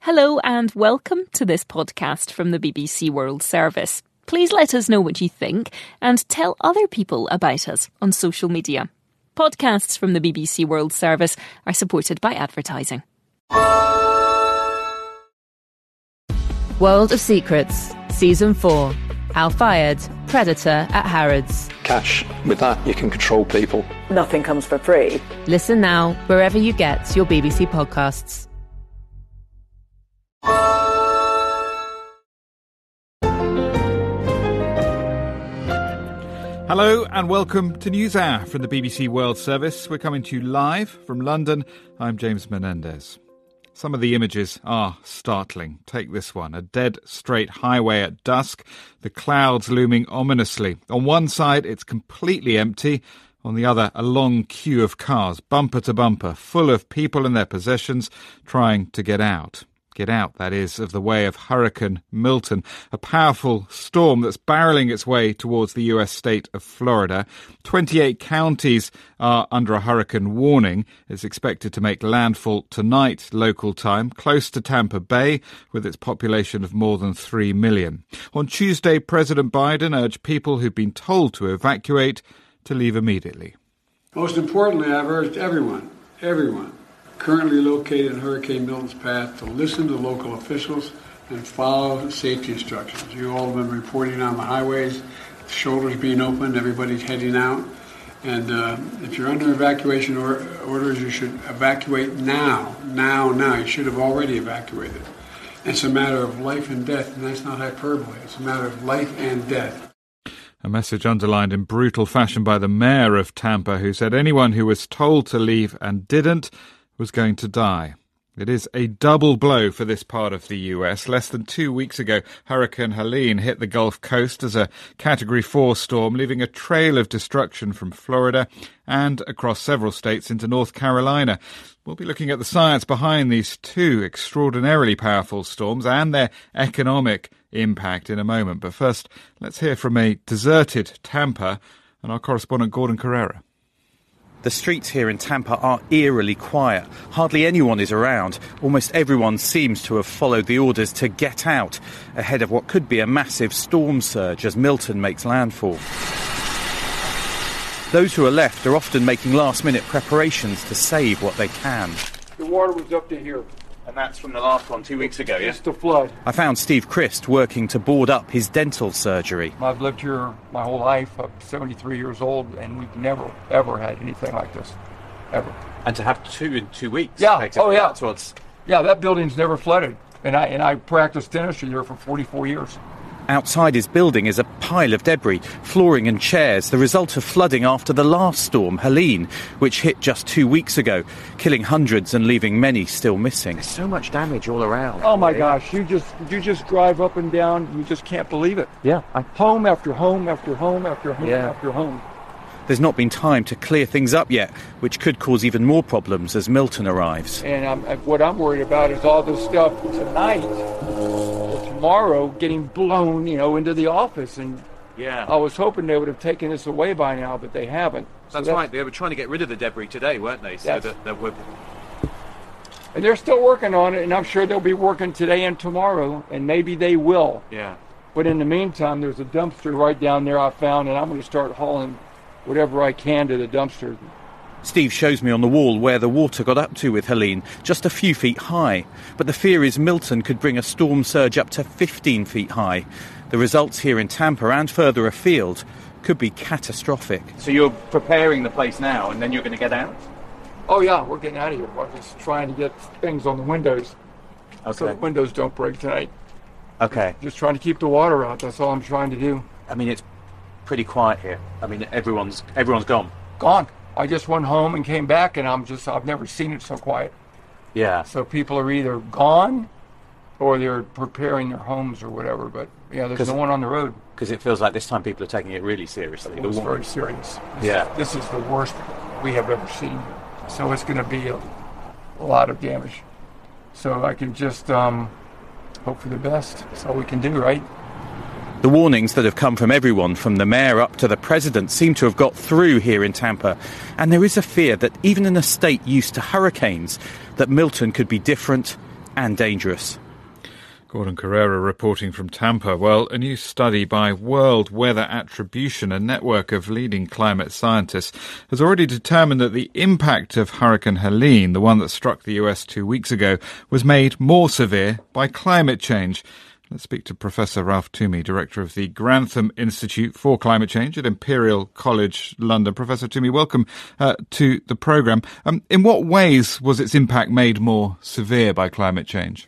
Hello and welcome to this podcast from the BBC World Service. Please let us know what you think and tell other people about us on social media. Podcasts from the BBC World Service are supported by advertising. World of Secrets, Season 4. Al Fayed, Predator at Harrods. Cash. With that, you can control people. Nothing comes for free. Listen now, wherever you get your BBC podcasts. Hello and welcome to NewsHour from the BBC World Service. We're coming to you live from London. I'm James Menendez. Some of the images are startling. Take this one, a dead straight highway at dusk, the clouds looming ominously. On one side, it's completely empty. On the other, a long queue of cars, bumper to bumper, full of people and their possessions trying to get out. Get out, that is, of the way of Hurricane Milton, a powerful storm that's barreling its way towards the US state of Florida. 28 counties are under a hurricane warning. It's expected to make landfall tonight, local time, close to Tampa Bay, with its population of more than 3 million. On Tuesday, President Biden urged people who've been told to evacuate to leave immediately. Most importantly, I've urged everyone, currently located in Hurricane Milton's path to listen to local officials and follow safety instructions. You all have been reporting on the highways, the shoulders being opened, everybody's heading out. And if you're under evacuation orders, you should evacuate now. You should have already evacuated. It's a matter of life and death, and that's not hyperbole. It's a matter of life and death. A message underlined in brutal fashion by the mayor of Tampa, who said anyone who was told to leave and didn't was going to die. It is a double blow for this part of the US. Less than 2 weeks ago, Hurricane Helene hit the Gulf Coast as a Category 4 storm, leaving a trail of destruction from Florida and across several states into North Carolina. We'll be looking at the science behind these two extraordinarily powerful storms and their economic impact in a moment. But first, let's hear from a deserted Tampa and our correspondent Gordon Carrera. The streets here in Tampa are eerily quiet. Hardly anyone is around. Almost everyone seems to have followed the orders to get out ahead of what could be a massive storm surge as Milton makes landfall. Those who are left are often making last-minute preparations to save what they can. The water was up to here. And that's from the last one 2 weeks ago, It's the flood. I found Steve Christ working to board up his dental surgery. I've lived here my whole life. I'm 73 years old, and we've never, ever had anything like this. Ever. And to have two in 2 weeks. Yeah. Oh, yeah. That's what's... Yeah, that building's never flooded. And I practiced dentistry here for 44 years. Outside his building is a pile of debris, flooring and chairs, the result of flooding after the last storm, Helene, which hit just 2 weeks ago, killing hundreds and leaving many still missing. There's so much damage all around. Oh my gosh, you just drive up and down, you just can't believe it. Yeah. Home after home after home after home after home. There's not been time to clear things up yet, which could cause even more problems as Milton arrives. And what I'm worried about is all this stuff tonight or tomorrow getting blown, into the office. And yeah, I was hoping they would have taken this away by now, but they haven't. That's right. They were trying to get rid of the debris today, weren't they? So that we're... And they're still working on it, and I'm sure they'll be working today and tomorrow, and maybe they will. Yeah. But in the meantime, there's a dumpster right down there I found, and I'm going to start hauling whatever I can to the dumpster. Steve shows me on the wall where the water got up to with Helene, just a few feet high. But the fear is Milton could bring a storm surge up to 15 feet high. The results here in Tampa and further afield could be catastrophic. So you're preparing the place now, and then you're going to get out? Oh, yeah, we're getting out of here. We're just trying to get things on the windows. Okay. So the windows don't break tonight. Okay. Just trying to keep the water out. That's all I'm trying to do. I mean, it's pretty quiet here. I mean, everyone's gone. Gone. I just went home and came back, and I've never seen it so quiet. Yeah. So people are either gone or they're preparing their homes or whatever. But, yeah, there's no one on the road. Because it feels like this time people are taking it really seriously. It's very serious. This is the worst we have ever seen. So it's going to be a lot of damage. So I can just hope for the best. That's all we can do, right? The warnings that have come from everyone, from the mayor up to the president, seem to have got through here in Tampa. And there is a fear that even in a state used to hurricanes, that Milton could be different and dangerous. Gordon Carrera reporting from Tampa. Well, a new study by World Weather Attribution, a network of leading climate scientists, has already determined that the impact of Hurricane Helene, the one that struck the US 2 weeks ago, was made more severe by climate change. Let's speak to Professor Ralph Toomey, Director of the Grantham Institute for Climate Change at Imperial College London. Professor Toomey, welcome to the programme. In what ways was its impact made more severe by climate change?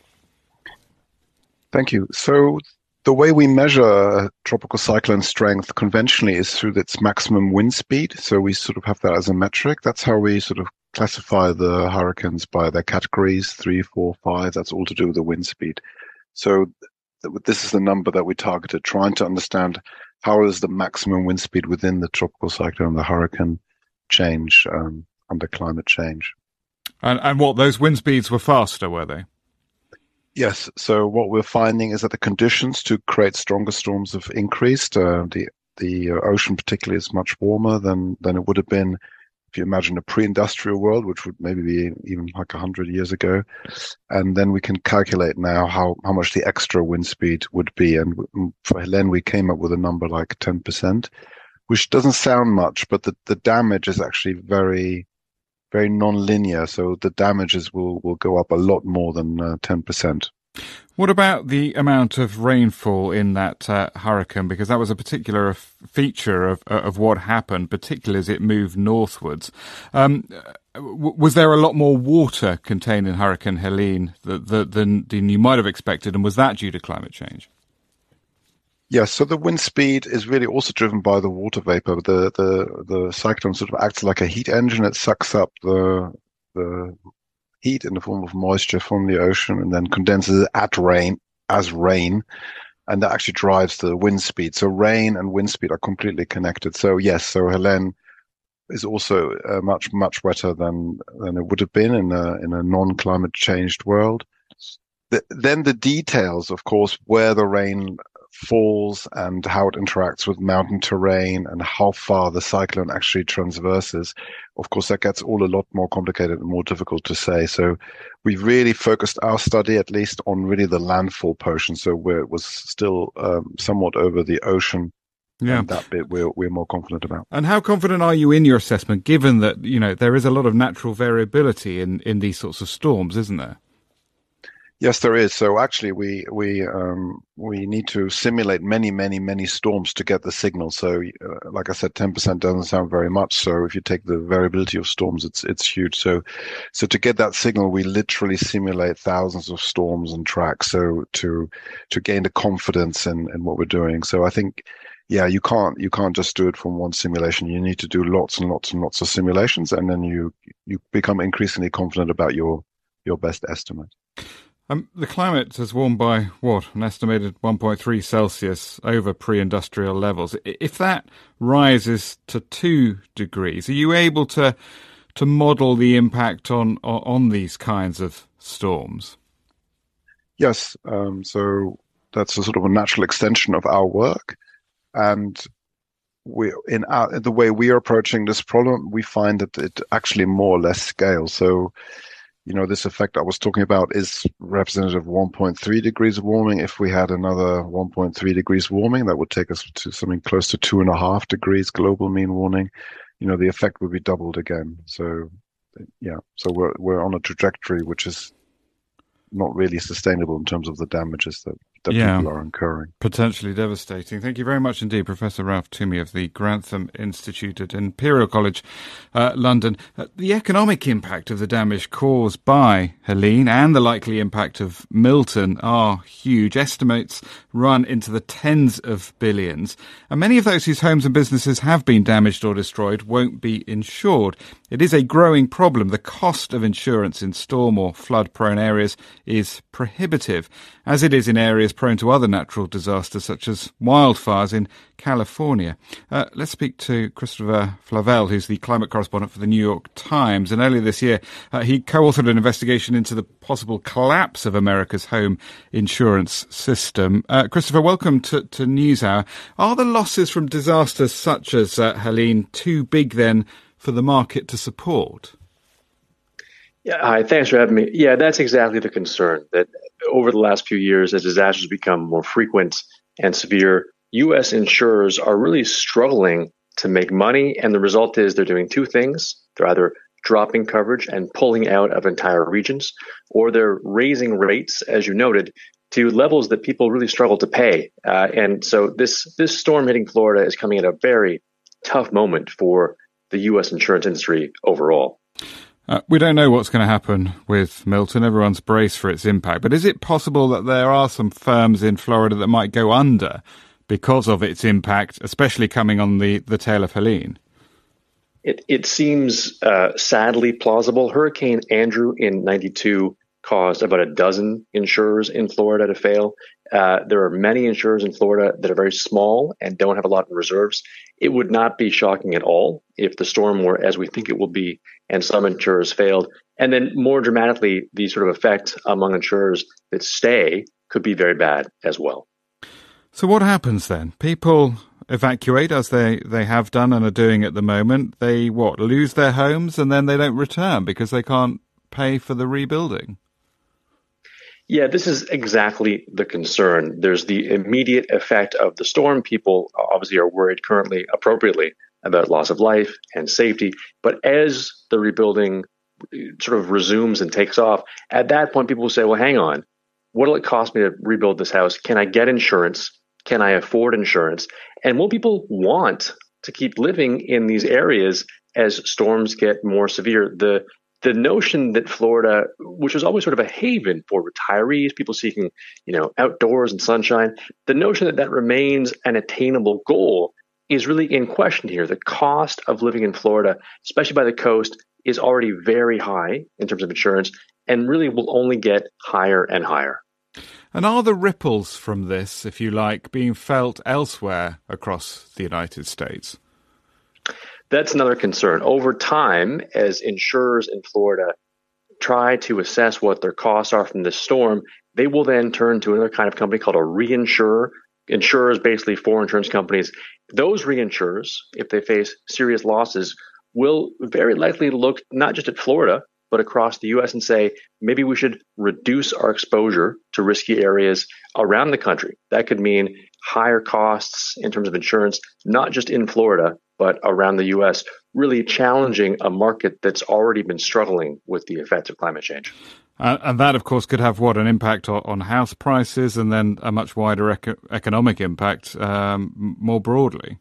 Thank you. So the way we measure tropical cyclone strength conventionally is through its maximum wind speed. So we sort of have that as a metric. That's how we sort of classify the hurricanes by their categories, 3, 4, 5. That's all to do with the wind speed. So this is the number that we targeted, trying to understand how is the maximum wind speed within the tropical cyclone and the hurricane change under climate change. And what, those wind speeds were faster, were they? Yes. So what we're finding is that the conditions to create stronger storms have increased. The ocean particularly is much warmer than it would have been if you imagine a pre-industrial world, which would maybe be even like 100 years ago. And then we can calculate now how much the extra wind speed would be. And for Helene, we came up with a number like 10%, which doesn't sound much, but the damage is actually very, very non-linear. So the damages will go up a lot more than 10%. What about the amount of rainfall in that hurricane? Because that was a particular feature of what happened, particularly as it moved northwards. Was there a lot more water contained in Hurricane Helene than you might have expected, and was that due to climate change? Yes, so the wind speed is really also driven by the water vapor. The cyclone sort of acts like a heat engine. It sucks up the heat in the form of moisture from the ocean and then condenses it as rain, and that actually drives the wind speed. So rain and wind speed are completely connected. So yes, so Helene is also much wetter than it would have been in a non-climate changed world. Then the details, of course, where the rain falls and how it interacts with mountain terrain and how far the cyclone actually transverses. Of course, that gets all a lot more complicated and more difficult to say. So we've really focused our study, at least, on really the landfall portion. So where it was still somewhat over the ocean. Yeah. And that bit we're more confident about. And how confident are you in your assessment, given that, there is a lot of natural variability in these sorts of storms, isn't there? Yes, there is. So actually, we need to simulate many storms to get the signal. So, like I said, 10% doesn't sound very much. So if you take the variability of storms, it's huge. So to get that signal, we literally simulate thousands of storms and tracks. So to gain the confidence in what we're doing. So I think, yeah, you can't just do it from one simulation. You need to do lots and lots of simulations, and then you become increasingly confident about your best estimate. The climate has warmed by, an estimated 1.3 Celsius over pre-industrial levels. If that rises to 2 degrees, are you able to model the impact on these kinds of storms? Yes. So that's a sort of a natural extension of our work. And the way we are approaching this problem, we find that it actually more or less scales. So, this effect I was talking about is representative of 1.3 degrees of warming. If we had another 1.3 degrees warming, that would take us to something close to 2.5 degrees global mean warming. The effect would be doubled again. So, yeah, so we're on a trajectory which is not really sustainable in terms of the damages that people are incurring. Potentially devastating. Thank you very much indeed, Professor Ralph Toomey of the Grantham Institute at Imperial College London. The economic impact of the damage caused by Helene and the likely impact of Milton are huge. Estimates run into the tens of billions. And many of those whose homes and businesses have been damaged or destroyed won't be insured. It is a growing problem. The cost of insurance in storm or flood-prone areas is prohibitive, as it is in areas prone to other natural disasters such as wildfires in California. Let's speak to Christopher Flavell, who's the climate correspondent for the New York Times. And earlier this year, he co-authored an investigation into the possible collapse of America's home insurance system. Christopher, welcome to NewsHour. Are the losses from disasters such as Helene too big then for the market to support? Yeah, hi, thanks for having me. Yeah, that's exactly the concern, that over the last few years, as disasters become more frequent and severe, U.S. insurers are really struggling to make money. And the result is they're doing two things. They're either dropping coverage and pulling out of entire regions, or they're raising rates, as you noted, to levels that people really struggle to pay. And so this storm hitting Florida is coming at a very tough moment for the U.S. insurance industry overall. We don't know what's going to happen with Milton. Everyone's braced for its impact. But is it possible that there are some firms in Florida that might go under because of its impact, especially coming on the tail of Helene? It seems sadly plausible. Hurricane Andrew in 92 caused about a dozen insurers in Florida to fail. There are many insurers in Florida that are very small and don't have a lot of reserves. It would not be shocking at all if the storm were as we think it will be and some insurers failed. And then more dramatically, the sort of effect among insurers that stay could be very bad as well. So what happens then? People evacuate as they have done and are doing at the moment. They lose their homes and then they don't return because they can't pay for the rebuilding. Yeah, this is exactly the concern. There's the immediate effect of the storm. People obviously are worried currently, appropriately, about loss of life and safety. But as the rebuilding sort of resumes and takes off, at that point, people will say, well, hang on, what will it cost me to rebuild this house? Can I get insurance? Can I afford insurance? And will people want to keep living in these areas as storms get more severe? The notion that Florida, which was always sort of a haven for retirees, people seeking, outdoors and sunshine, the notion that remains an attainable goal is really in question here. The cost of living in Florida, especially by the coast, is already very high in terms of insurance and really will only get higher and higher. And are the ripples from this, if you like, being felt elsewhere across the United States? That's another concern. Over time, as insurers in Florida try to assess what their costs are from this storm, they will then turn to another kind of company called a reinsurer. Insurers, basically for insurance companies. Those reinsurers, if they face serious losses, will very likely look not just at Florida, but across the U.S. and say, maybe we should reduce our exposure to risky areas around the country. That could mean higher costs in terms of insurance, not just in Florida, but around the U.S., really challenging a market that's already been struggling with the effects of climate change. And that, of course, could have, an impact on house prices and then a much wider economic impact more broadly.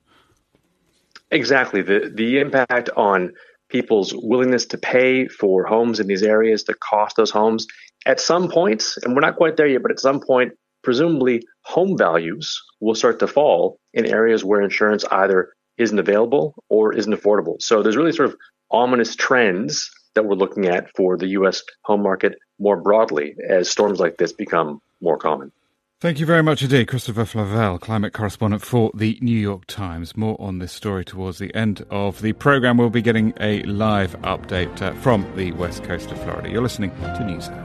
Exactly. The impact on people's willingness to pay for homes in these areas, the cost of those homes. At some point, and we're not quite there yet, but at some point, presumably home values will start to fall in areas where insurance either isn't available or isn't affordable. So there's really sort of ominous trends that we're looking at for the U.S. home market more broadly as storms like this become more common. Thank you very much indeed, Christopher Flavelle, climate correspondent for the New York Times. More on this story towards the end of the programme. We'll be getting a live update from the west coast of Florida. You're listening to NewsHour.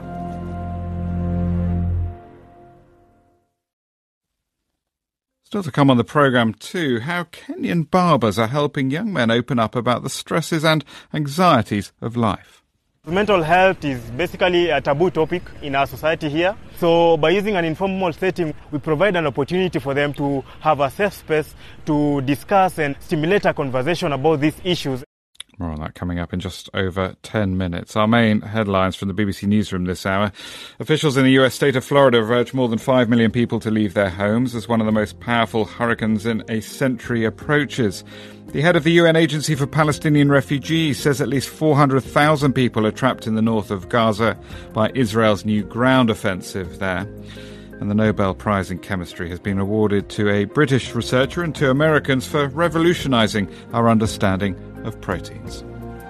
Still to come on the programme too, how Kenyan barbers are helping young men open up about the stresses and anxieties of life. Mental health is basically a taboo topic in our society here. So by using an informal setting, we provide an opportunity for them to have a safe space to discuss and stimulate a conversation about these issues. More on that coming up in just over 10 minutes. Our main headlines from the BBC Newsroom this hour. Officials in the US state of Florida have urged more than 5 million people to leave their homes as one of the most powerful hurricanes in a century approaches. The head of the UN Agency for Palestinian Refugees says at least 400,000 people are trapped in the north of Gaza by Israel's new ground offensive there. And the Nobel Prize in Chemistry has been awarded to a British researcher and 2 Americans for revolutionising our understanding of proteins.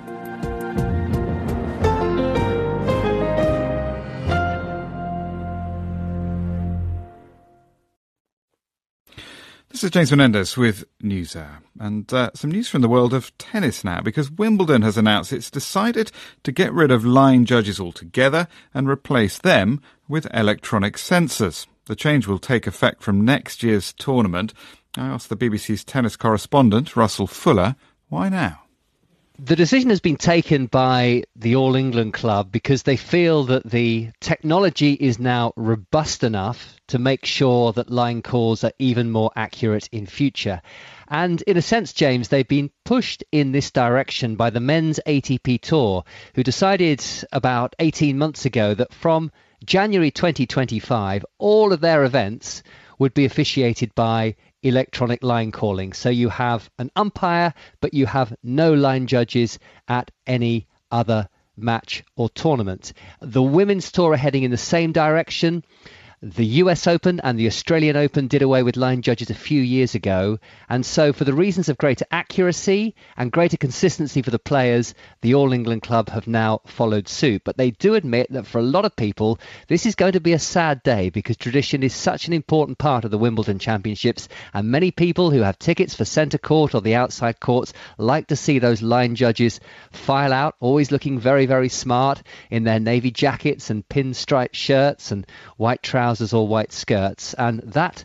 This is James Menendez with NewsHour. And some news from the world of tennis now, because Wimbledon has announced it's decided to get rid of line judges altogether and replace them with electronic sensors. The change will take effect from next year's tournament. I asked the BBC's tennis correspondent, Russell Fuller, why now? The decision has been taken by the All England Club because they feel that the technology is now robust enough to make sure that line calls are even more accurate in future. And in a sense, James, they've been pushed in this direction by the men's ATP Tour, who decided about 18 months ago that from January 2025, all of their events would be officiated by electronic line calling. So you have an umpire, but you have no line judges at any other match or tournament. The women's tour are heading in the same direction. The US Open and the Australian Open did away with line judges a few years ago. And so for the reasons of greater accuracy and greater consistency for the players, the All England Club have now followed suit. But they do admit that for a lot of people, this is going to be a sad day because tradition is such an important part of the Wimbledon Championships. And many people who have tickets for centre court or the outside courts like to see those line judges file out, always looking very, very smart in their navy jackets and pinstripe shirts and white trousers or white skirts, and that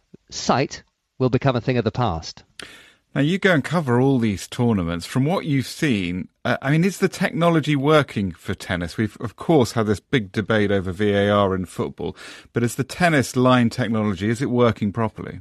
sight will become a thing of the past. Now, you go and cover all these tournaments. From what you've seen, is the technology working for tennis? We've, of course, had this big debate over VAR in football, but is the tennis line technology, is it working properly?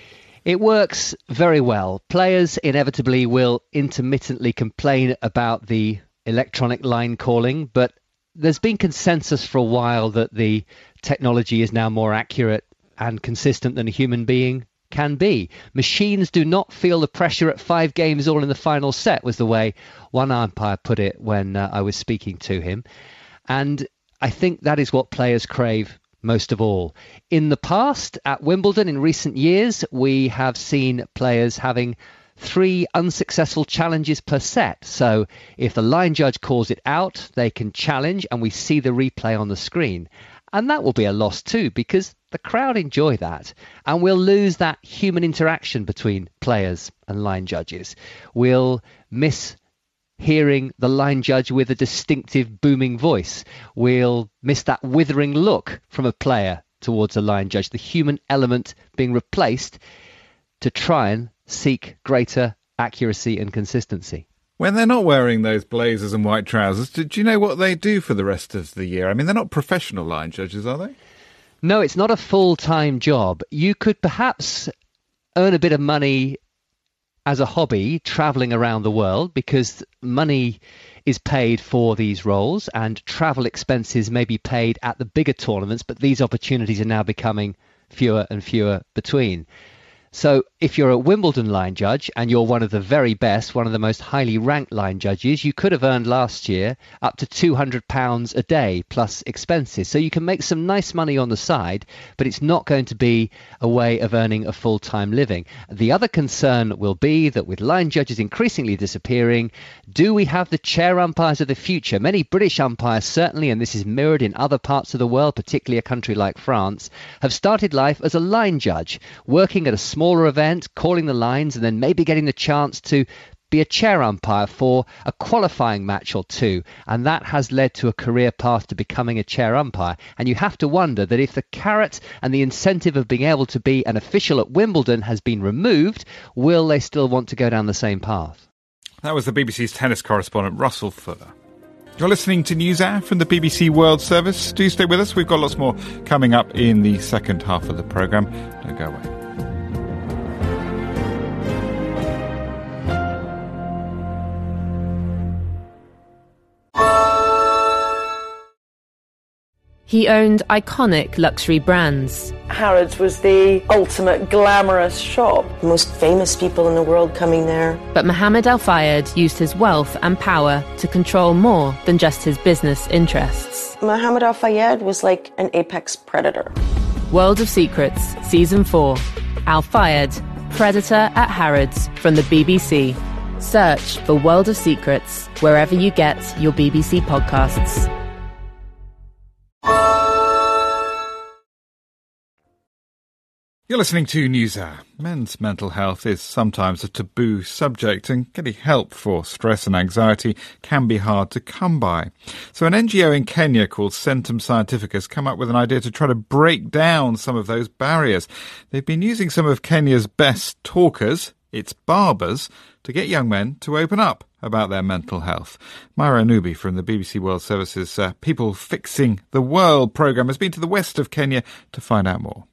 It works very well. Players inevitably will intermittently complain about the electronic line calling, but there's been consensus for a while that the technology is now more accurate and consistent than a human being can be. Machines do not feel the pressure at 5 games all in the final set, was the way one umpire put it when I was speaking to him. And I think that is what players crave most of all. In the past, at Wimbledon in recent years, we have seen players having 3 unsuccessful challenges per set. So if the line judge calls it out, they can challenge and we see the replay on the screen. And that will be a loss too, because the crowd enjoy that. And we'll lose that human interaction between players and line judges. We'll miss hearing the line judge with a distinctive booming voice. We'll miss that withering look from a player towards a line judge, the human element being replaced to try and seek greater accuracy and consistency. When they're not wearing those blazers and white trousers, do you know what they do for the rest of the year? I mean, they're not professional line judges, are they? No, it's not a full-time job. You could perhaps earn a bit of money as a hobby travelling around the world because money is paid for these roles and travel expenses may be paid at the bigger tournaments, but these opportunities are now becoming fewer and fewer between. So if you're a Wimbledon line judge and you're one of the very best, one of the most highly ranked line judges, you could have earned last year up to £200 a day plus expenses. So you can make some nice money on the side, but it's not going to be a way of earning a full-time living. The other concern will be that with line judges increasingly disappearing, do we have the chair umpires of the future? Many British umpires certainly, and this is mirrored in other parts of the world, particularly a country like France, have started life as a line judge, working at a smaller event, calling the lines, and then maybe getting the chance to be a chair umpire for a qualifying match or two. And that has led to a career path to becoming a chair umpire. And you have to wonder that if the carrot and the incentive of being able to be an official at Wimbledon has been removed, will they still want to go down the same path? That was the BBC's tennis correspondent, Russell Fuller. You're listening to NewsHour from the BBC World Service. Do stay with us. We've got lots more coming up in the second half of the programme. Don't go away. He owned iconic luxury brands. Harrods was the ultimate glamorous shop. The most famous people in the world coming there. But Mohammed Al Fayed used his wealth and power to control more than just his business interests. Mohammed Al Fayed was like an apex predator. World of Secrets, Season 4. Al Fayed, Predator at Harrods, from the BBC. Search for World of Secrets wherever you get your BBC podcasts. You're listening to NewsHour. Men's mental health is sometimes a taboo subject, and getting help for stress and anxiety can be hard to come by. So an NGO in Kenya called Centum Scientific has come up with an idea to try to break down some of those barriers. They've been using some of Kenya's best talkers, its barbers, to get young men to open up about their mental health. Myra Anubi from the BBC World Service's People Fixing the World programme has been to the west of Kenya to find out more.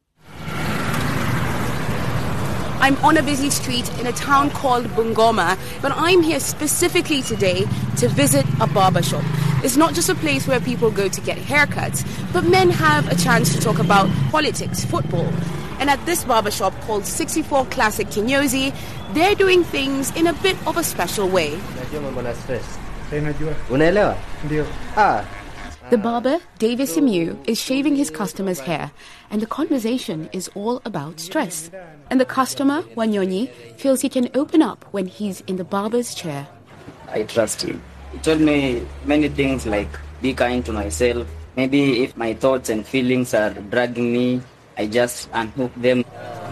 I'm on a busy street in a town called Bungoma, but I'm here specifically today to visit a barber shop. It's not just a place where people go to get haircuts, but men have a chance to talk about politics, football. And at this barber shop called 64 Classic Kinyozi, they're doing things in a bit of a special way. The barber, Davis Simu, is shaving his customer's hair, and the conversation is all about stress. And the customer, Wanyonyi, feels he can open up when he's in the barber's chair. I trust him. He told me many things like be kind to myself. Maybe if my thoughts and feelings are dragging me, I just unhook them.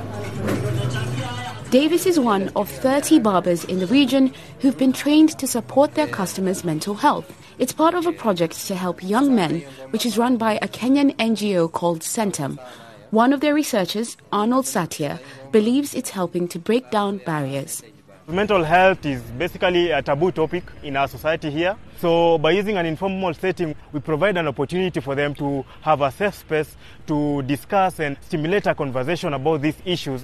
Davis is one of 30 barbers in the region who've been trained to support their customers' mental health. It's part of a project to help young men, which is run by a Kenyan NGO called Centum. One of their researchers, Arnold Satya, believes it's helping to break down barriers. Mental health is basically a taboo topic in our society here. So by using an informal setting, we provide an opportunity for them to have a safe space to discuss and stimulate a conversation about these issues.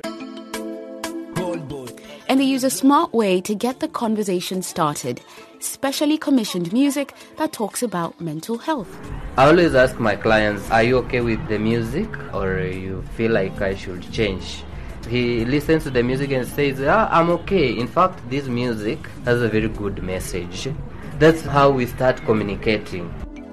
And they use a smart way to get the conversation started. Specially commissioned music that talks about mental health. I always ask my clients, are you okay with the music or you feel like I should change? He listens to the music and says, I'm okay. In fact, this music has a very good message. That's how we start communicating.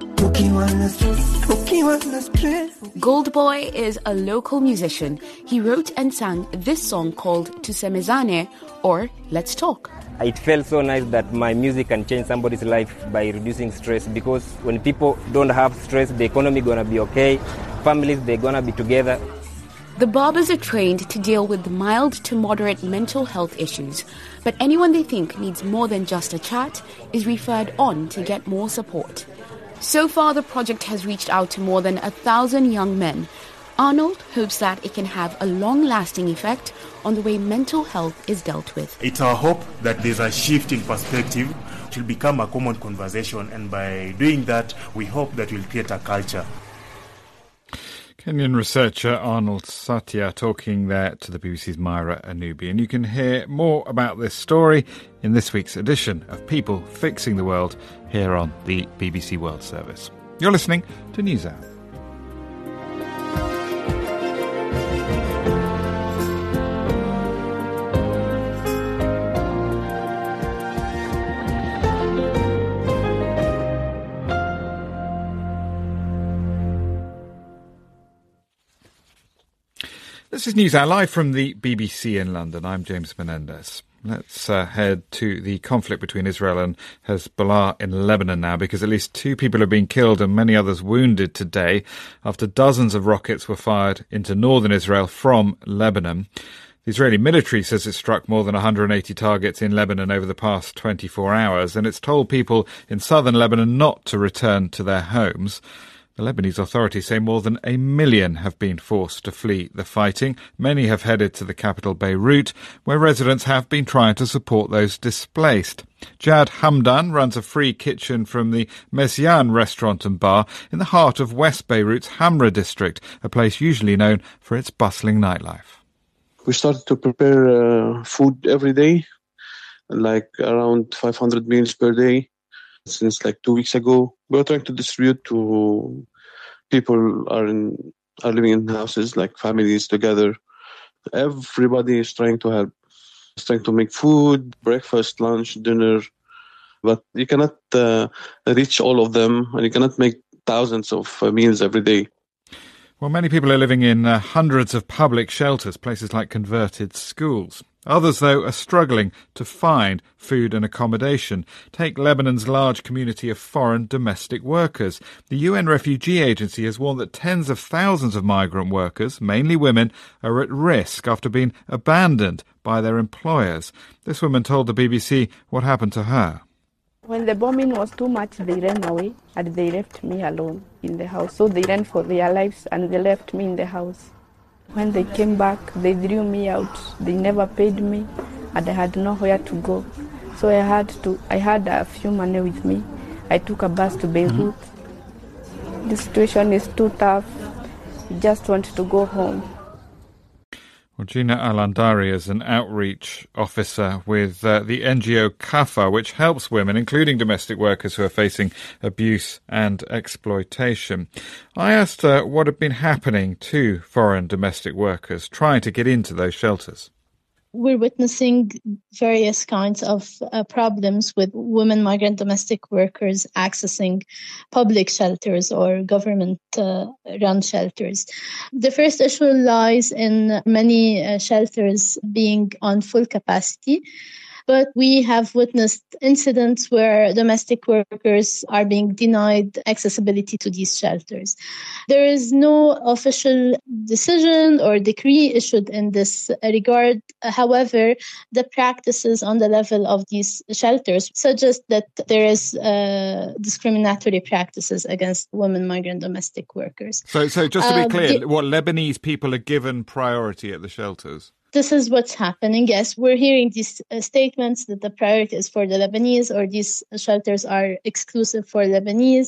Goldboy is a local musician. He wrote and sang this song called Tusemezane, or Let's Talk. It felt so nice that my music can change somebody's life by reducing stress, because when people don't have stress, the economy gonna be okay, families, they're gonna be together. The barbers are trained to deal with mild to moderate mental health issues, but anyone they think needs more than just a chat is referred on to get more support. So far, the project has reached out to more than 1,000 young men. Arnold hopes that it can have a long-lasting effect on the way mental health is dealt with. It's our hope that there's a shift in perspective. It will become a common conversation, and by doing that, we hope that we'll create a culture. Kenyan researcher Arnold Satya talking there to the BBC's Myra Anubi. And you can hear more about this story in this week's edition of People Fixing the World here on the BBC World Service. You're listening to NewsHour. This is NewsHour live from the BBC in London. I'm James Menendez. Let's head to the conflict between Israel and Hezbollah in Lebanon now, because at least 2 people have been killed and many others wounded today after dozens of rockets were fired into northern Israel from Lebanon. The Israeli military says it struck more than 180 targets in Lebanon over the past 24 hours, and it's told people in southern Lebanon not to return to their homes. The Lebanese authorities say more than 1 million have been forced to flee the fighting. Many have headed to the capital Beirut, where residents have been trying to support those displaced. Jad Hamdan runs a free kitchen from the Mesian restaurant and bar in the heart of West Beirut's Hamra district, a place usually known for its bustling nightlife. We started to prepare food every day, like around 500 meals per day. Since like 2 weeks ago, we're trying to distribute to people are living in houses, like families together. Everybody is trying to help. It's trying to make food, breakfast, lunch, dinner, but you cannot reach all of them, and you cannot make thousands of meals every day. Well, many people are living in hundreds of public shelters, places like converted schools. Others, though, are struggling to find food and accommodation. Take Lebanon's large community of foreign domestic workers. The UN Refugee Agency has warned that tens of thousands of migrant workers, mainly women, are at risk after being abandoned by their employers. This woman told the BBC what happened to her. When the bombing was too much, they ran away and they left me alone in the house. So they ran for their lives and they left me in the house. When they came back, they threw me out. They never paid me and I had nowhere to go. So I had a few money with me. I took a bus to Beirut. The situation is too tough. I just want to go home. Well, Gina Alandari is an outreach officer with the NGO CAFA, which helps women, including domestic workers, who are facing abuse and exploitation. I asked her what had been happening to foreign domestic workers trying to get into those shelters. We're witnessing various kinds of problems with women migrant domestic workers accessing public shelters or government-run shelters. The first issue lies in many shelters being on full capacity. But we have witnessed incidents where domestic workers are being denied accessibility to these shelters. There is no official decision or decree issued in this regard. However, the practices on the level of these shelters suggest that there is discriminatory practices against women migrant domestic workers. So just to be clear, what Lebanese people are given priority at the shelters? This is what's happening. Yes, we're hearing these statements that the priority is for the Lebanese, or these shelters are exclusive for Lebanese,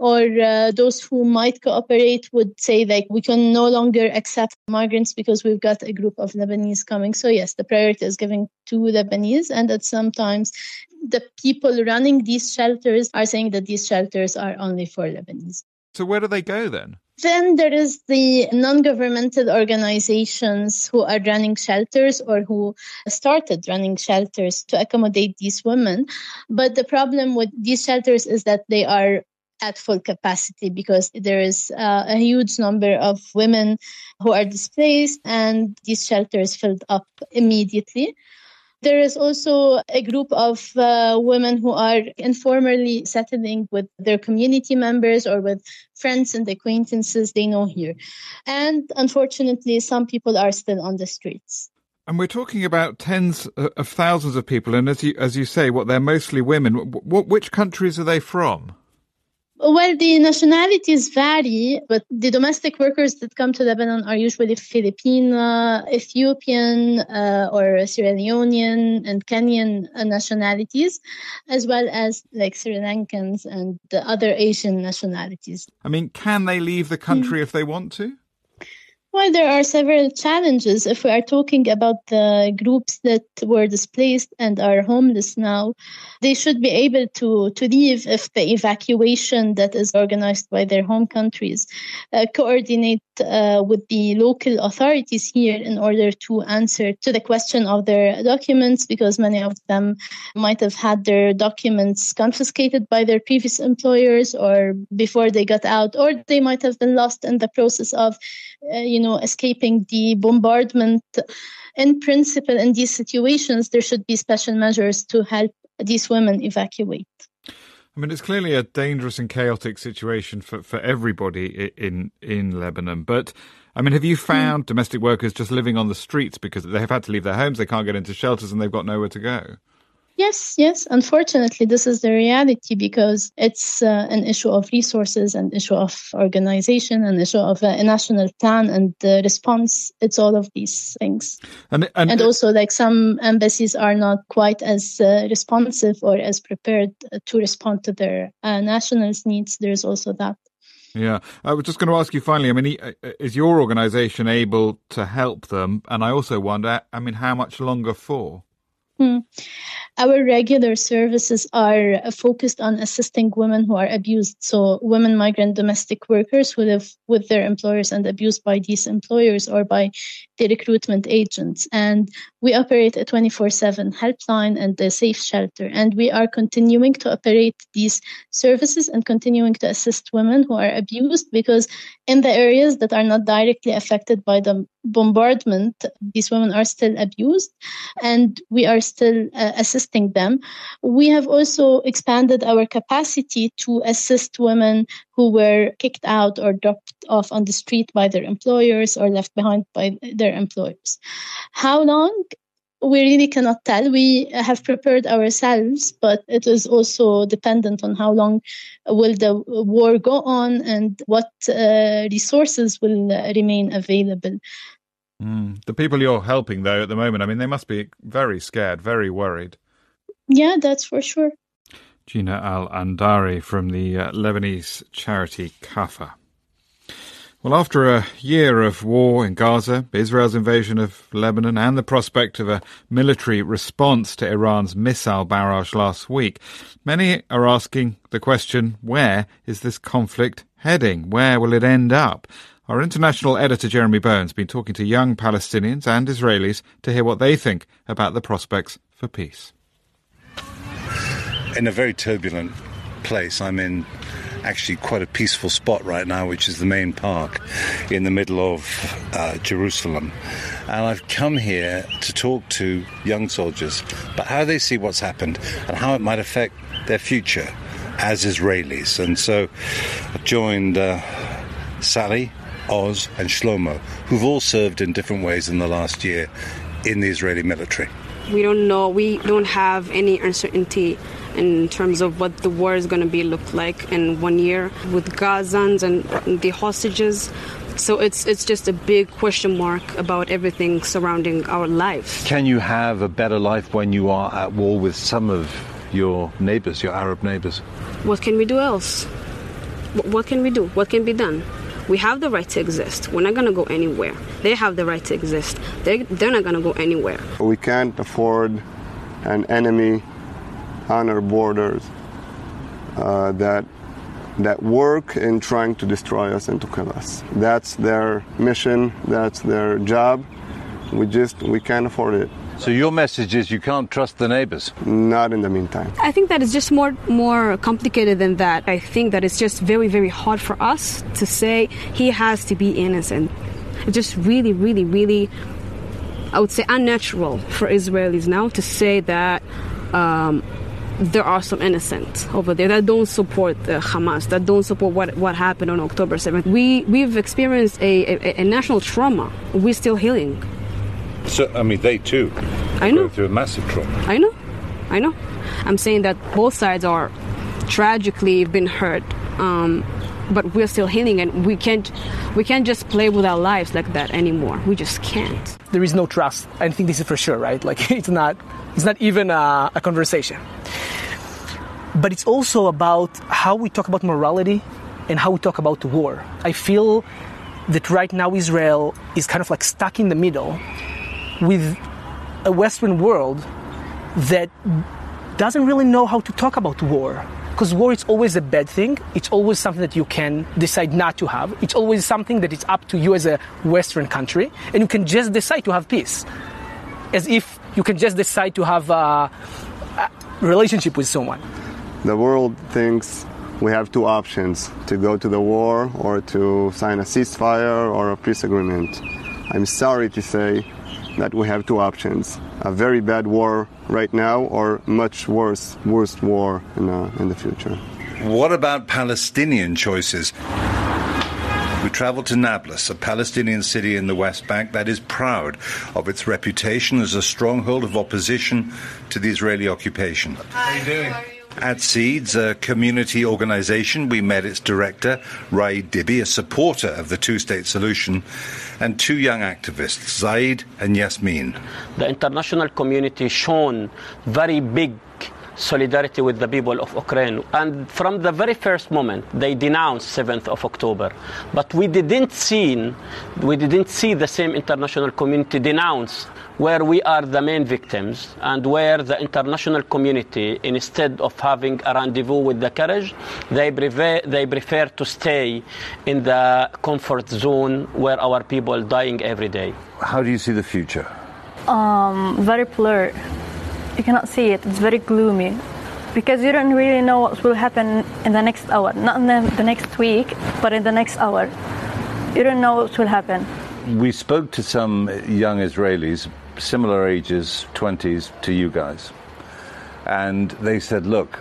or those who might cooperate would say, like, we can no longer accept migrants because we've got a group of Lebanese coming. So yes, the priority is given to Lebanese, and that sometimes the people running these shelters are saying that these shelters are only for Lebanese. So where do they go then? Then there is the non-governmental organizations who are running shelters or who started running shelters to accommodate these women. But the problem with these shelters is that they are at full capacity because there is a huge number of women who are displaced, and these shelters filled up immediately. There is also a group of women who are informally settling with their community members or with friends and acquaintances they know here. And unfortunately, some people are still on the streets. And we're talking about tens of thousands of people. And as you say, they're mostly women. Which countries are they from? Well, the nationalities vary, but the domestic workers that come to Lebanon are usually Filipino, Ethiopian, or Sierra Leonean and Kenyan nationalities, as well as like Sri Lankans and the other Asian nationalities. I mean, can they leave the country if they want to? Well, there are several challenges. If we are talking about the groups that were displaced and are homeless now, they should be able to leave if the evacuation that is organized by their home countries coordinate with the local authorities here in order to answer to the question of their documents, because many of them might have had their documents confiscated by their previous employers or before they got out, or they might have been lost in the process of escaping the bombardment. In principle, in these situations, there should be special measures to help these women evacuate. I mean, it's clearly a dangerous and chaotic situation for everybody in Lebanon. But, I mean, have you found domestic workers just living on the streets because they have had to leave their homes, they can't get into shelters, and they've got nowhere to go? Yes. Unfortunately, this is the reality because it's an issue of resources, an issue of organization, an issue of a national plan and the response. It's all of these things. And also, like, some embassies are not quite as responsive or as prepared to respond to their nationals' needs. There's also that. Yeah. I was just going to ask you finally, I mean, is your organisation able to help them? And I also wonder, I mean, how much longer for? Our regular services are focused on assisting women who are abused. So women migrant domestic workers who live with their employers and abused by these employers or by the recruitment agents. And we operate a 24/7 helpline and a safe shelter. And we are continuing to operate these services and continuing to assist women who are abused, because in the areas that are not directly affected by the bombardment, these women are still abused, and we are still assisting them. We have also expanded our capacity to assist women who were kicked out or dropped off on the street by their employers or left behind by their employers. How long? We really cannot tell. We have prepared ourselves, but it is also dependent on how long will the war go on and what resources will remain available. The people you're helping, though, at the moment, I mean, they must be very scared, very worried. Yeah, that's for sure. Gina Al-Andari from the Lebanese charity Kafa. Well, after a year of war in Gaza, Israel's invasion of Lebanon and the prospect of a military response to Iran's missile barrage last week, many are asking the question, where is this conflict heading? Where will it end up? Our international editor Jeremy Bowen's been talking to young Palestinians and Israelis to hear what they think about the prospects for peace. In a very turbulent place. I'm in actually quite a peaceful spot right now, which is the main park in the middle of Jerusalem. And I've come here to talk to young soldiers about how they see what's happened and how it might affect their future as Israelis. And so I've joined Sally, Oz and Shlomo, who've all served in different ways in the last year in the Israeli military. We don't know. We don't have any uncertainty in terms of what the war is going to be look like in 1 year with Gazans and the hostages. So it's just a big question mark about everything surrounding our lives. Can you have a better life when you are at war with some of your neighbours, your Arab neighbours? What can we do else? What can we do? What can be done? We have the right to exist. We're not going to go anywhere. They have the right to exist. They're not going to go anywhere. We can't afford an enemy on our borders that work in trying to destroy us and to kill us. That's their mission. That's their job. We can't afford it. So your message is you can't trust the neighbours? Not in the meantime. I think that it's just more complicated than that. I think that it's just very, very hard for us to say he has to be innocent. It's just really, really, really, I would say, unnatural for Israelis now to say that there are some innocent over there that don't support Hamas, that don't support what happened on October 7th. We've experienced a national trauma. We're still healing. So, I mean, they too go through a massive trauma. I know. I'm saying that both sides are tragically been hurt, but we're still healing, and we can't just play with our lives like that anymore. We just can't. There is no trust. I think this is for sure, right? Like it's not even a conversation. But it's also about how we talk about morality and how we talk about war. I feel that right now Israel is kind of like stuck in the middle with a Western world that doesn't really know how to talk about war. Because war is always a bad thing. It's always something that you can decide not to have. It's always something that it's up to you as a Western country. And you can just decide to have peace. As if you can just decide to have a relationship with someone. The world thinks we have two options, to go to the war or to sign a ceasefire or a peace agreement. I'm sorry to say that we have two options, a very bad war right now or much worse war in the future. What about Palestinian choices? We travel to Nablus, a Palestinian city in the West Bank that is proud of its reputation as a stronghold of opposition to the Israeli occupation. How are you doing? At Seeds, a community organisation, we met its director, Raed Dibi, a supporter of the two-state solution, and two young activists, Zaid and Yasmin. The international community shown very big solidarity with the people of Ukraine. And from the very first moment, they denounced 7th of October. But we didn't see the same international community denounce where we are the main victims and where the international community, instead of having a rendezvous with the courage, they prefer to stay in the comfort zone where our people are dying every day. How do you see the future? Very blurred. You cannot see it. It's very gloomy because you don't really know what will happen in the next hour. Not in the next week, but in the next hour. You don't know what will happen. We spoke to some young Israelis, similar ages, 20s to you guys, and they said, look,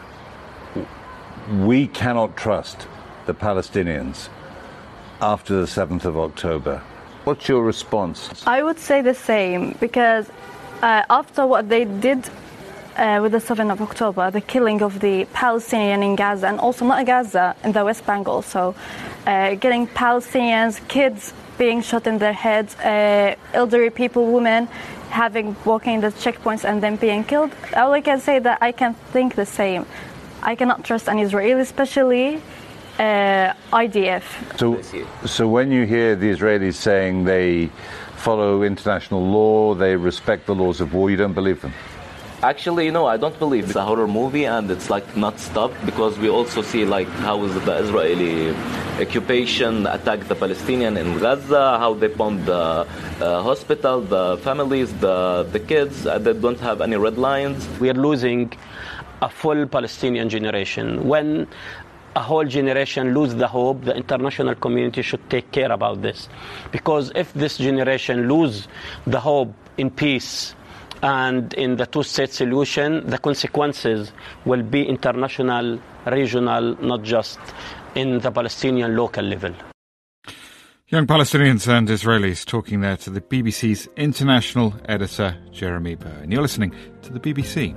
we cannot trust the Palestinians after the 7th of October. What's your response? I would say the same because after what they did with the 7th of October, the killing of the Palestinian in Gaza, and also not Gaza, in the West Bank also, getting Palestinians, kids being shot in their heads, elderly people, women, walking the checkpoints and then being killed. All I can say that I can think the same. I cannot trust an Israeli, especially IDF. So when you hear the Israelis saying they follow international law, they respect the laws of war, you don't believe them? Actually, no, I don't believe it's a horror movie, and it's like not stopped, because we also see like how is the Israeli occupation attacked the Palestinian in Gaza, how they bombed the hospital, the families, the kids, they don't have any red lines. We are losing a full Palestinian generation. When a whole generation lose the hope, the international community should take care about this. Because if this generation lose the hope in peace and in the two-state solution, the consequences will be international, regional, not just in the Palestinian local level. Young Palestinians and Israelis talking there to the BBC's international editor, Jeremy Byrne. You're listening to the BBC.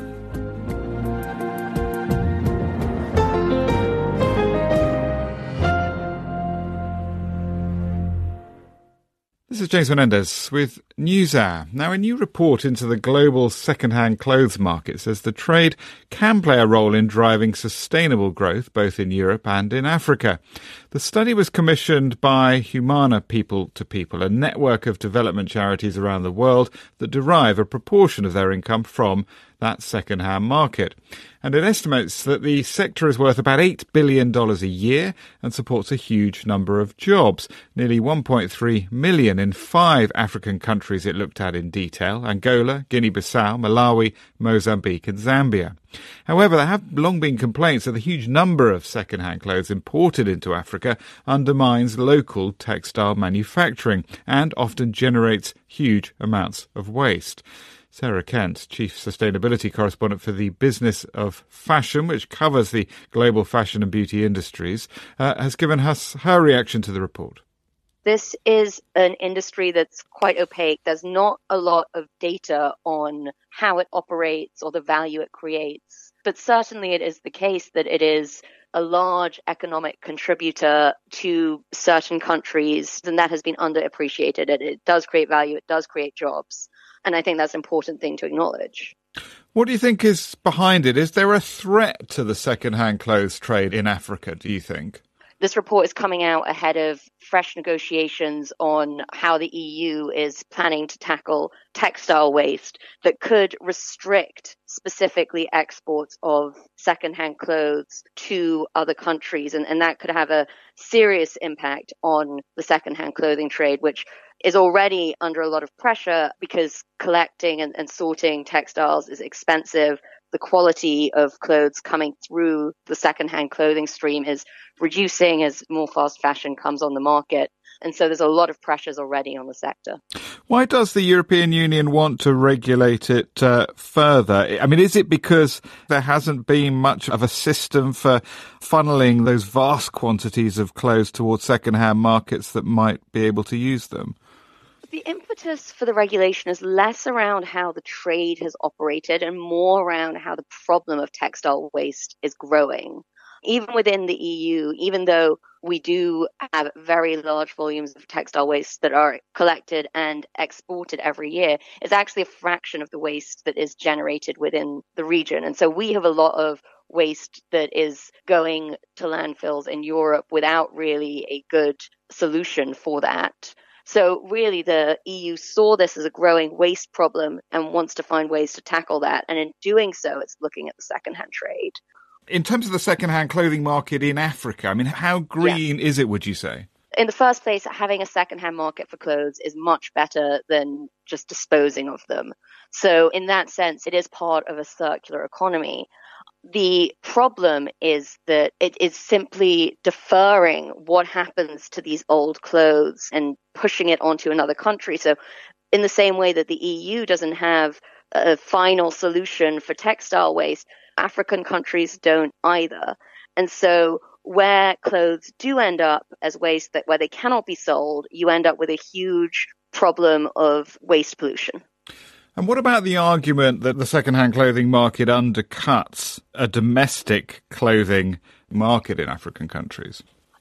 This is James Menendez with NewsHour. Now, a new report into the global second-hand clothes market says the trade can play a role in driving sustainable growth both in Europe and in Africa. The study was commissioned by Humana People to People, a network of development charities around the world that derive a proportion of their income from that second-hand market. And it estimates that the sector is worth about $8 billion a year and supports a huge number of jobs, nearly 1.3 million in 5 African countries it looked at in detail: Angola, Guinea-Bissau, Malawi, Mozambique and Zambia. However, there have long been complaints that the huge number of second-hand clothes imported into Africa undermines local textile manufacturing and often generates huge amounts of waste. Sarah Kent, Chief Sustainability Correspondent for the Business of Fashion, which covers the global fashion and beauty industries, has given us her reaction to the report. This is an industry that's quite opaque. There's not a lot of data on how it operates or the value it creates. But certainly it is the case that it is a large economic contributor to certain countries, and that has been underappreciated. It does create value, it does create jobs. And I think that's an important thing to acknowledge. What do you think is behind it? Is there a threat to the second-hand clothes trade in Africa, do you think? This report is coming out ahead of fresh negotiations on how the EU is planning to tackle textile waste that could restrict specifically exports of second-hand clothes to other countries. And that could have a serious impact on the second-hand clothing trade, which is already under a lot of pressure because collecting and sorting textiles is expensive. The quality of clothes coming through the second-hand clothing stream is reducing as more fast fashion comes on the market. And so there's a lot of pressures already on the sector. Why does the European Union want to regulate it further? I mean, is it because there hasn't been much of a system for funneling those vast quantities of clothes towards second-hand markets that might be able to use them? The impetus for the regulation is less around how the trade has operated and more around how the problem of textile waste is growing. Even within the EU, even though we do have very large volumes of textile waste that are collected and exported every year, it's actually a fraction of the waste that is generated within the region. And so we have a lot of waste that is going to landfills in Europe without really a good solution for that. So really the EU saw this as a growing waste problem and wants to find ways to tackle that. And in doing so, it's looking at the second-hand trade. In terms of the second-hand clothing market in Africa, I mean, how green is it, would you say? In the first place, having a second-hand market for clothes is much better than just disposing of them. So in that sense, it is part of a circular economy. The problem is that it is simply deferring what happens to these old clothes and pushing it onto another country. So in the same way that the EU doesn't have a final solution for textile waste, African countries don't either. And so where clothes do end up as waste, where they cannot be sold, you end up with a huge problem of waste pollution. And what about the argument that the second-hand clothing market undercuts a domestic clothing market in African countries?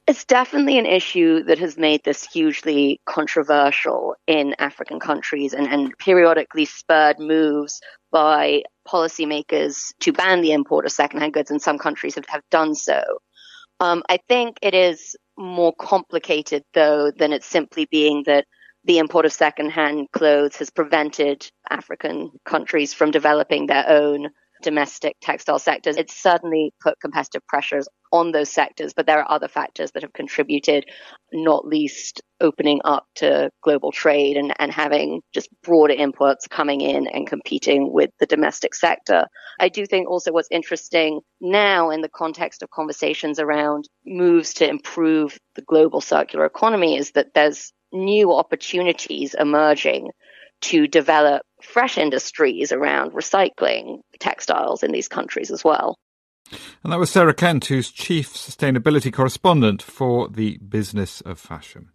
It's definitely an issue that has made this hugely controversial in African countries and periodically spurred moves by policymakers to ban the import of secondhand goods, and some countries have done so. I think it is more complicated, though, than it simply being that the import of secondhand clothes has prevented African countries from developing their own domestic textile sectors. It's certainly put competitive pressures on those sectors, but there are other factors that have contributed, not least opening up to global trade and having just broader imports coming in and competing with the domestic sector. I do think also what's interesting now in the context of conversations around moves to improve the global circular economy is that there's new opportunities emerging to develop fresh industries around recycling textiles in these countries as well. And that was Sarah Kent, who's Chief Sustainability Correspondent for the Business of Fashion.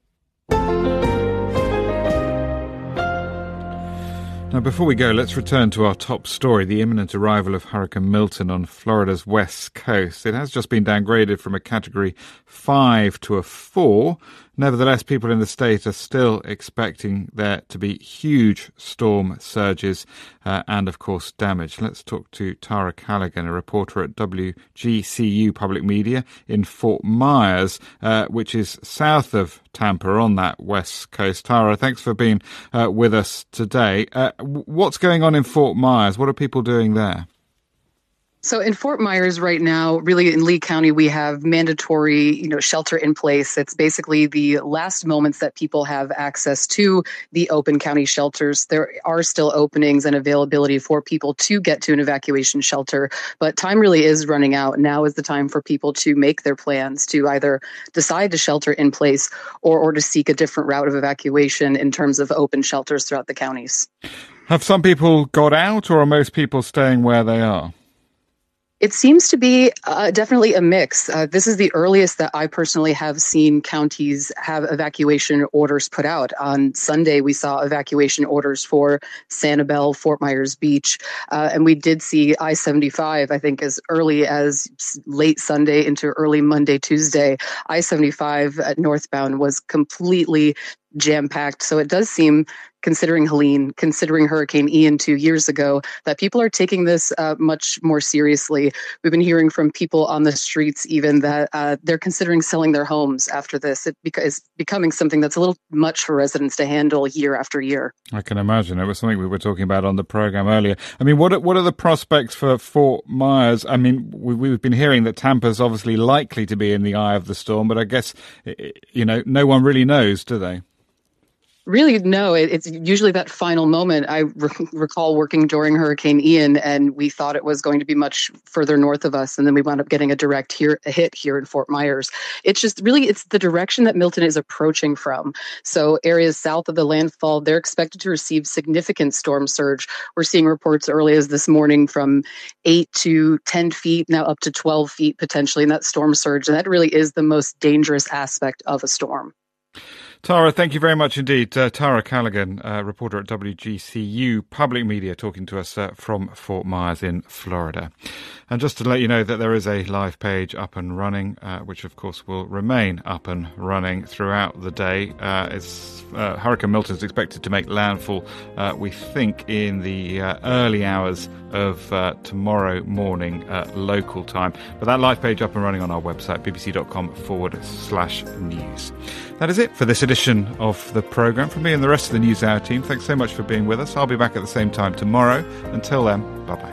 Now, before we go, let's return to our top story, the imminent arrival of Hurricane Milton on Florida's west coast. It has just been downgraded from a Category 5 to a 4. Nevertheless, people in the state are still expecting there to be huge storm surges and, of course, damage. Let's talk to Tara Callaghan, a reporter at WGCU Public Media in Fort Myers, which is south of Tampa on that west coast. Tara, thanks for being with us today. What's going on in Fort Myers? What are people doing there? So in Fort Myers right now, really in Lee County, we have mandatory, shelter in place. It's basically the last moments that people have access to the open county shelters. There are still openings and availability for people to get to an evacuation shelter, but time really is running out. Now is the time for people to make their plans to either decide to shelter in place or to seek a different route of evacuation in terms of open shelters throughout the counties. Have some people got out, or are most people staying where they are? It seems to be definitely a mix. This is the earliest that I personally have seen counties have evacuation orders put out. On Sunday, we saw evacuation orders for Sanibel, Fort Myers Beach, and we did see I-75, I think, as early as late Sunday into early Monday, Tuesday. I-75 at northbound was completely jam-packed. So it does seem, considering Helene, considering Hurricane Ian 2 years ago, that people are taking this much more seriously. We've been hearing from people on the streets even that they're considering selling their homes after this. It's becoming something that's a little much for residents to handle year after year. I can imagine. It was something we were talking about on the programme earlier. I mean, what are the prospects for Fort Myers? I mean, we've been hearing that Tampa's obviously likely to be in the eye of the storm, but I guess, no one really knows, do they? Really, no. It's usually that final moment. I recall working during Hurricane Ian, and we thought it was going to be much further north of us, and then we wound up getting a direct hit here in Fort Myers. It's just really, it's the direction that Milton is approaching from. So areas south of the landfall, they're expected to receive significant storm surge. We're seeing reports early as this morning from 8 to 10 feet, now up to 12 feet potentially in that storm surge, and that really is the most dangerous aspect of a storm. Tara, thank you very much indeed. Tara Callaghan, reporter at WGCU Public Media, talking to us from Fort Myers in Florida. And just to let you know that there is a live page up and running, which of course will remain up and running throughout the day. Hurricane Milton is expected to make landfall, we think, in the early hours of tomorrow morning local time. But that live page up and running on our website, bbc.com/news. That is it for this edition of the programme. From me and the rest of the NewsHour team, thanks so much for being with us. I'll be back at the same time tomorrow. Until then, bye-bye.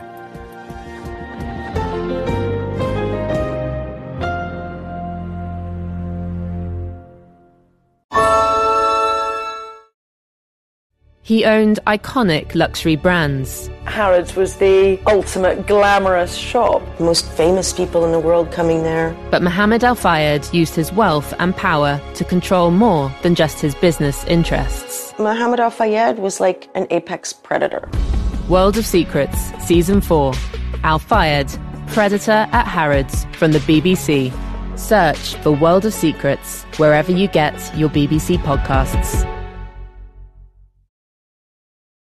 He owned iconic luxury brands. Harrods was the ultimate glamorous shop. Most famous people in the world coming there. But Mohammed Al Fayed used his wealth and power to control more than just his business interests. Mohammed Al Fayed was like an apex predator. World of Secrets, Season 4. Al Fayed, Predator at Harrods from the BBC. Search for World of Secrets wherever you get your BBC podcasts.